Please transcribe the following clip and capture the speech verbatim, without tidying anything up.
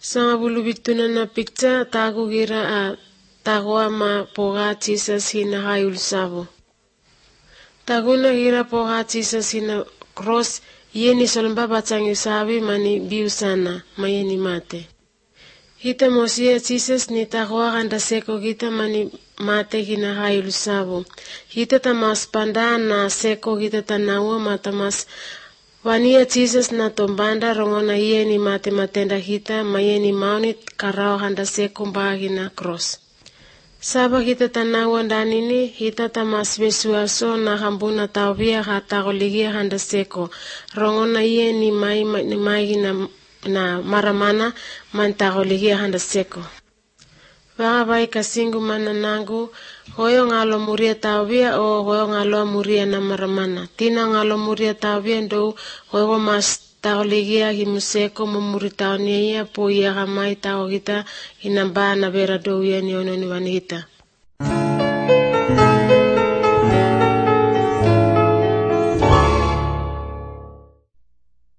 Sa bulu bituna na picture tagu gira a tagu ama poga Jesus hina hayul sabo. Tagu na gira poga Jesus hina cross yeni solomba bacang yusabi mani biusana mayeni mate. Hita mosia Jesus ni tagu aganda seko kita mani mate hina hayul sabo. Hita tamas panda na seko kita tanawa matamas wania Jesus na tombanda rongona yeni mate matenda hita mayeni maunit karao handa seko mbagina cross. Saba kita tanawa ndani ni hita tamas besuaso na hambuna tawia hata goligia handa seko rongona yeni mai mai na na maramana manta goligia handa seko. Waga bai kasingu mana nangu hoyo ngalo muria tawia o hoyo ngalo muria na maramana. Tina ngalo muria tawia ndo hoyo mas tauligia himuseko mumuri taunia po iya gamai tau kita inamba na vera do ya ni ono ni wanita.